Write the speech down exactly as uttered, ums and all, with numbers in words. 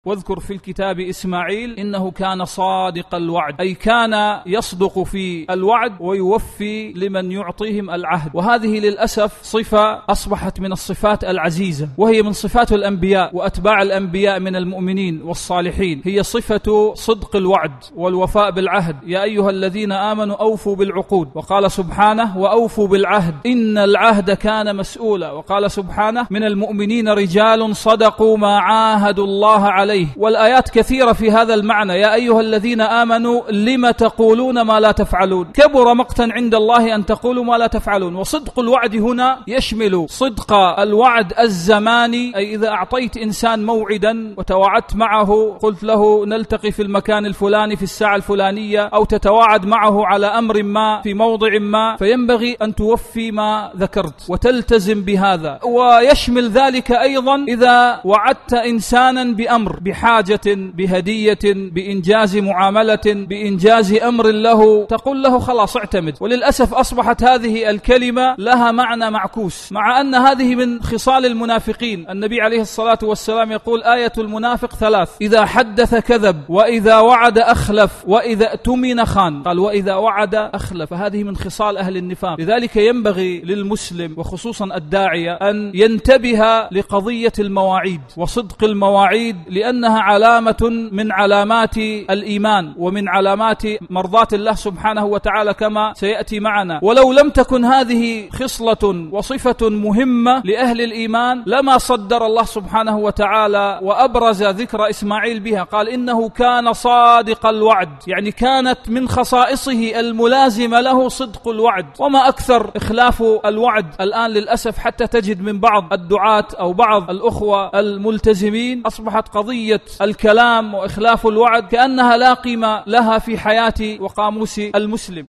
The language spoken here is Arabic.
واذكر في الكتاب إسماعيل إنه كان صادق الوعد، أي كان يصدق في الوعد ويوفي لمن يعطيهم العهد. وهذه للأسف صفة أصبحت من الصفات العزيزة، وهي من صفات الأنبياء وأتباع الأنبياء من المؤمنين والصالحين، هي صفة صدق الوعد والوفاء بالعهد. يا أيها الذين آمنوا أوفوا بالعقود، وقال سبحانه وأوفوا بالعهد إن العهد كان مسؤولا. وقال سبحانه من المؤمنين رجال صدقوا ما عاهدوا الله عليه. والآيات كثيرة في هذا المعنى. يا أيها الذين آمنوا لم تقولون ما لا تفعلون، كبر مقتا عند الله أن تقولوا ما لا تفعلون. وصدق الوعد هنا يشمل صدق الوعد الزماني، أي إذا أعطيت إنسان موعدا وتواعدت معه، قلت له نلتقي في المكان الفلاني في الساعة الفلانية، أو تتواعد معه على أمر ما في موضع ما، فينبغي أن توفي ما ذكرت وتلتزم بهذا. ويشمل ذلك أيضا إذا وعدت إنسانا بأمر، بحاجة، بهدية، بإنجاز معاملة، بإنجاز أمر له، تقول له خلاص اعتمد. وللأسف أصبحت هذه الكلمة لها معنى معكوس، مع أن هذه من خصال المنافقين. النبي عليه الصلاة والسلام يقول آية المنافق ثلاث: إذا حدث كذب، وإذا وعد أخلف، وإذا اؤتمن خان. قال وإذا وعد أخلف، فهذه من خصال أهل النفاق. لذلك ينبغي للمسلم وخصوصا الداعية أن ينتبه لقضية المواعيد وصدق المواعيد، لأنها علامة من علامات الإيمان ومن علامات مرضاة الله سبحانه وتعالى كما سيأتي معنا. ولو لم تكن هذه خصلة وصفة مهمة لأهل الإيمان لما صدر الله سبحانه وتعالى وأبرز ذكر إسماعيل بها. قال إنه كان صادق الوعد، يعني كانت من خصائصه الملازمة له صدق الوعد. وما أكثر إخلاف الوعد الآن للأسف، حتى تجد من بعض الدعاة أو بعض الأخوة الملتزمين أصبحت قضية الكلام وإخلاف الوعد كأنها لا قيمة لها في حياة وقاموس المسلم.